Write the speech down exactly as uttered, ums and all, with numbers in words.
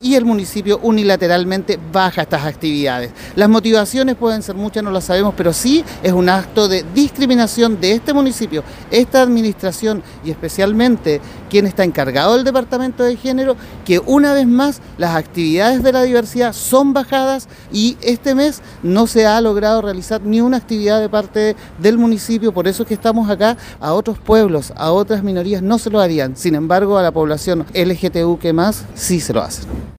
y el municipio unilateralmente baja estas actividades. Las motivaciones pueden ser muchas, no las sabemos, pero sí es un acto de discriminación de este municipio, esta administración y especialmente quien está encargado del departamento de género, que una vez más las actividades de la diversidad son bajadas y este mes no se ha logrado realizar ni una actividad de parte del municipio. Por eso es que estamos acá. A otros pueblos, a otras minorías no se lo harían, sin embargo a la población L G B T Q más sí se lo hacen.